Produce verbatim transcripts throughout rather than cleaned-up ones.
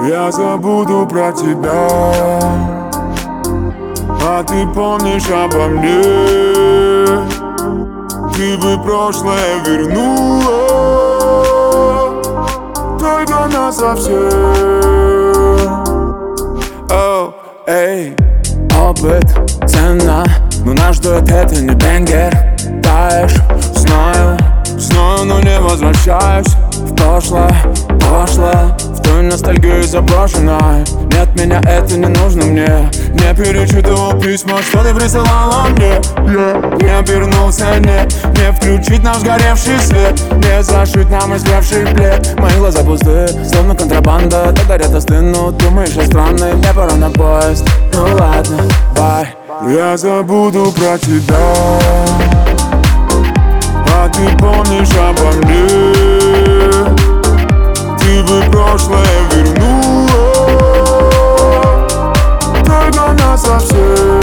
Я забуду про тебя, а ты помнишь обо мне. Ты бы прошлое вернула, только насовсем. Оу, эй, опыт, цена, но нас ждет это не бенгер. Таешь, знаю, знаю, но не возвращаюсь в прошлое, прошлое, в ту ностальгию заброшенной. Нет, меня это не нужно мне. Не перечитывал письма, что ты присылала мне. Я не обернулся, нет, не включить нам сгоревший свет, не зашить нам истлевший плед. Мои глаза пустые, словно контрабанда. Так горят остынут, думаешь, я странный. Мне пора на поезд, ну ладно, бай. Я забуду про тебя, а ты помнишь обо мне. Ты бы прошлое вернула, только насовсем.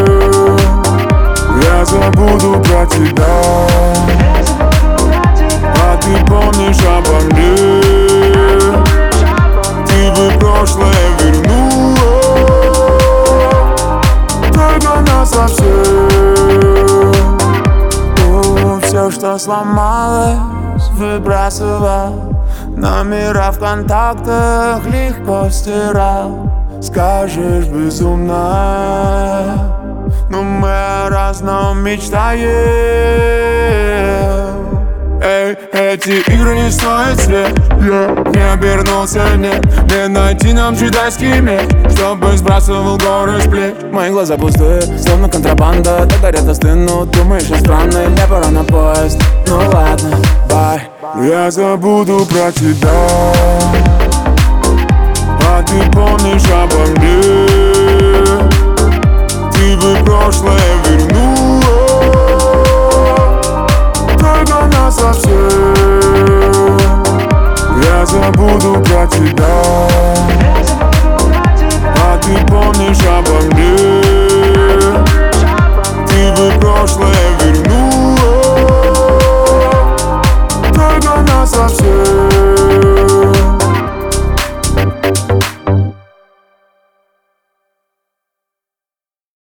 Я забуду про тебя, а ты помнишь обо мне. Ты бы прошлое вернула, только насовсем. О, все, что сломалось, выбрасывал. Номера в контактах легко стирал. Скажешь, безумная, но мы о разном мечтаем. Эй, эти игры не стоят свет. Я не обернулся, нет, не найти нам джедайский меч, чтобы сбрасывал горы с плеч. Мои глаза пустые, словно контрабанда. Так горят остынут, думаешь, я странный. Мне пора на поезд, ну ладно, бай. Я забуду про тебя, а ты помнишь обо мне. Ты бы прошлое вернула,